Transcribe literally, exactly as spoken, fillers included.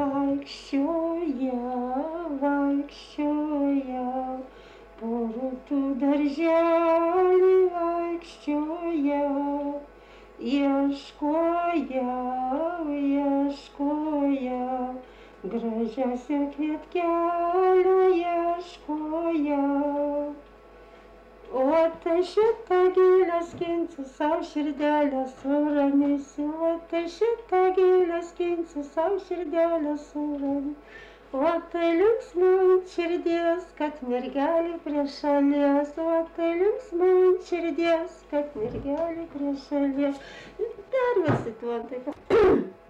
Vaikščioja, vaikščioja, po rūtų darželį vaikščioja, ieškoja, ieškoja, gražiausio kvietkelio ieškoja. O tai šitą gėlę skinsiu, sau širdelę suraminsiu, o tai šitą gėlę skinsiu, sau širdelę suraminsiu. O tai linksma ant širdies, kad mergelė prie šalies, o tai linksma ant širdies, kad mergelė prie šalies. Dar visi tuo taip.